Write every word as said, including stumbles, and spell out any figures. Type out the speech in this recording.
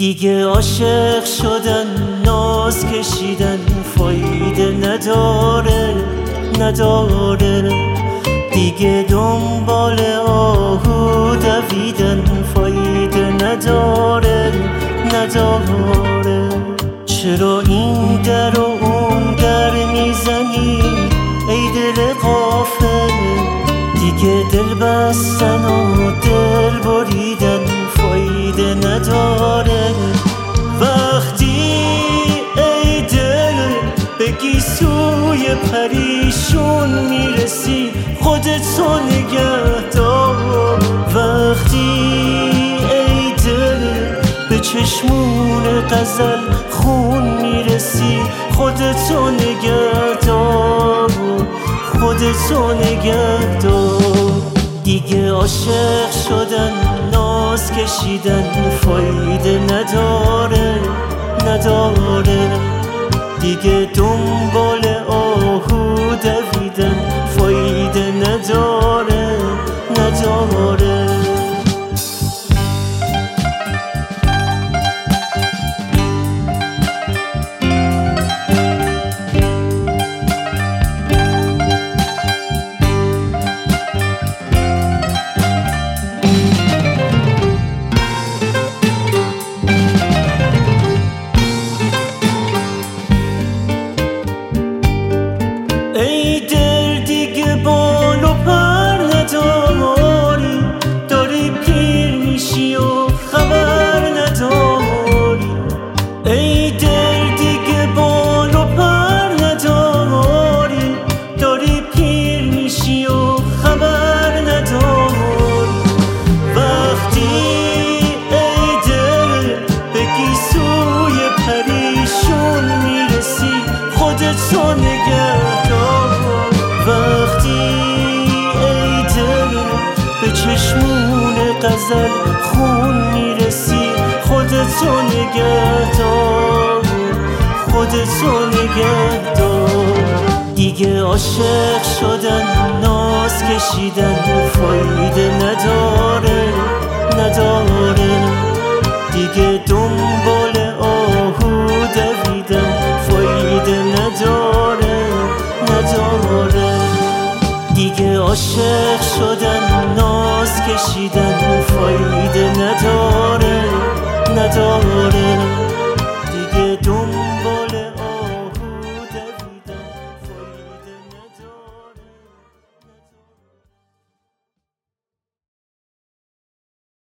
دیگه عاشق شدن ناز کشیدن فایده نداره نداره دیگه دنبال آهو دویدن فایده نداره نداره چرا این در و اون در میزنی ای دل غافل دیگه دل بستن و دل بریدن فایده نداره وقتی ای دل به گیسوی پریشون میرسی خودتو نگه دار وقتی ای دل به چشمون غزل خون میرسی خودتو نگه دار خودتو نگه دار دیگه عاشق شدن ناز کشیدن فایده نداره نداره دیگه دنبال آهو دویدن فایده نداره نداره ای دل دیگه بال و پر نداری داری پیر میشی و خبر نداری ای دل دیگه بال و پر نداری داری پیر میشی و خبر نداری وقتی ای دل به گیسوی پریشون میرسی خودتو نگه وقتی ای دل به چشمون غزل خون میرسی خودتو نگه دار خودتو نگه دار دیگه عاشق شدن ناز کشیدن فایده نداره نداره دیگه دنبال آهو دویدن فایده نداره نداره دیگه عاشق شدن ناز کشیدن فایده نداره